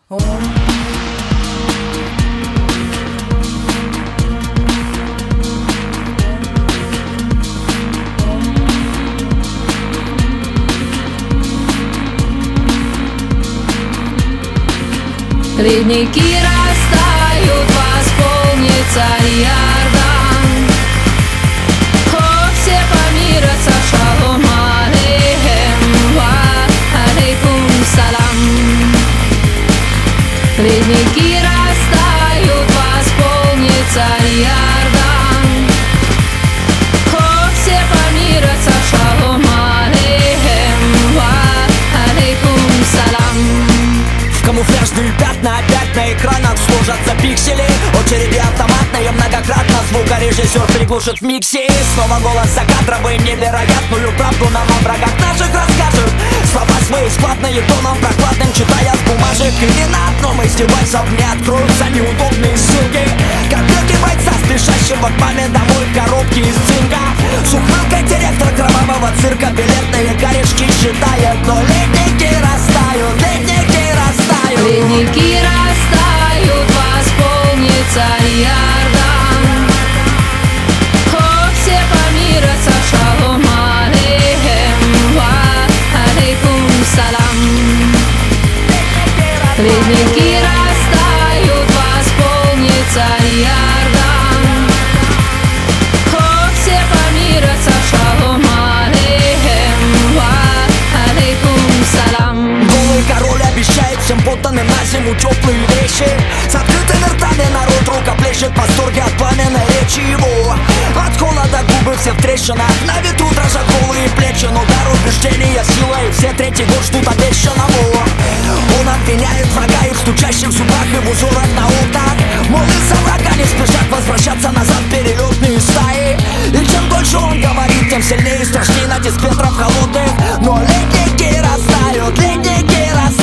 Ледники растают, восполнится Иордан. О, все помирятся, шалом алейхем, ва алейкум салам. Ледники растают, восполнится Иордан. О, все помирятся, шалом алейхем, ва алейкум салам. Камуфляжные пятна опять на экранах сложатся пиксели. Очереди автоматные многократно. Звукорежиссер приглушит в миксе. Снова голос за кадром и невероятную правду нам о врагах наших расскажет. Слова свои складные тоном прохладным, читая с бумажек. И ни на одном из девайсов не откроются неудобные ссылки. Картинки бойца, спешащего к маме домой в коробке из цинка. С ухмылкой директор кровавого цирка билетные корешки считает. Но ледники растают, ледники растают. Ледники растают, восполнится Иордан. О, все помирятся, шалом алейхем, ва алейкум салам. Ледники растают, восполнится Иордан. О, все помирятся, шалом алейхем, ва алейкум салам. Голый король обещает всем подданным на зиму теплые вещи. С открытыми ртами народ рукоплещет в восторге от пламенной речи его. От холода губы все в трещинах, на ветру дрожат голые плечи. Но дар убеждения силой, все третий год ждут обещанного. Он обвиняет врага и в стучащих зубах, и в узорах на окнах. Мол, из-за врага не спешат возвращаться назад перелетные стаи. И чем дольше он говорит, тем сильнее и страшнее натиск ветров холодных. Но ледники растают, ледники растают.